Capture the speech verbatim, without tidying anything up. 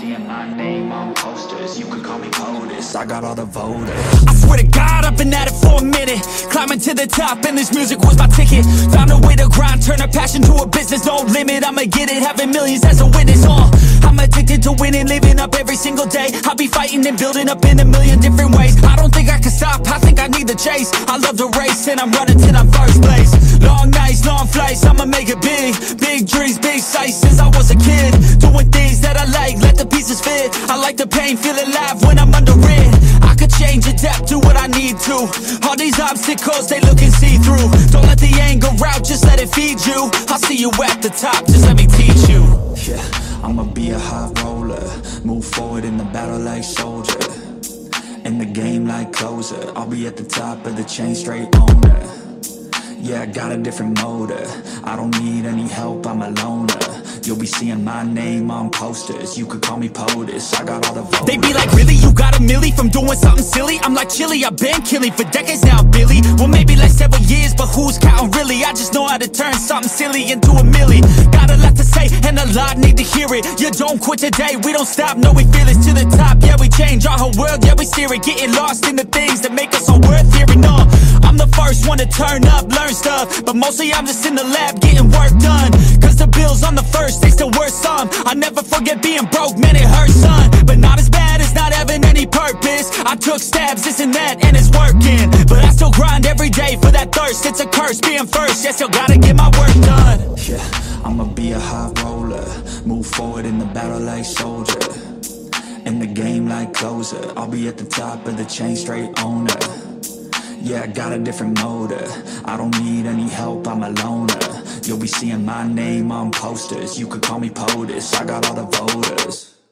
seeing my name on posters. You could call me POTUS, I got all the voters. I swear to God, I've been at it for a minute, climbing to the top, and this music was my ticket. Found a way to grind, turn a passion to a business. No limit, I'ma get it, having millions as a witness. uh, I'm addicted to winning, living up every single day. I'll be fighting and building up in a million different ways. I don't think I can stop, I think I need the chase. I love the race, and I'm running till I'm first place. Long nights, long flights, I'ma make it big. Big dreams, big sights since I was a kid. Doing things that I like, let the pieces fit. I like the pain, feel alive when I'm under it. I could change, adapt, do what I need to. All these obstacles, they looking see-through. Don't let the anger out, just let it feed you. I'll see you at the top, just let me teach you. Yeah, I'ma be a high roller, move forward in the battle like soldier, in the game like closer. I'll be at the top of the chain, straight owner. Yeah, I got a different motor, I don't need any help, I'm a loner. You'll be seeing my name on posters. You could call me POTUS, I got all the voters. They be like, really? You got a milli from doing something silly? I'm like, chilly, I've been killing for decades now, Billy. Well, maybe like several years, but who's counting really? I just know how to turn something silly into a milli. Got a lot to say, and a lot need to hear it. You don't quit today, we don't stop, no, we feel it to the top. Yeah, we change our whole world, yeah, we steer it. Getting lost in the things that make us all worth hearing on. I'm the first one to turn up, learn stuff, but mostly I'm just in the lab getting work done. Cause the bills on the first, they still worth some. I never forget being broke, man, it hurts, son. But not as bad as not having any purpose. I took stabs, this and that, and it's working. But I still grind every day for that thirst. It's a curse being first, yeah, still gotta get my work done. Yeah, I'ma be a high roller, move forward in the battle like soldier, in the game like closer. I'll be at the top of the chain, straight owner. Yeah, I got a different motor, I don't need any help, I'm a loner. You'll be seeing my name on posters. You could call me POTUS, I got all the voters.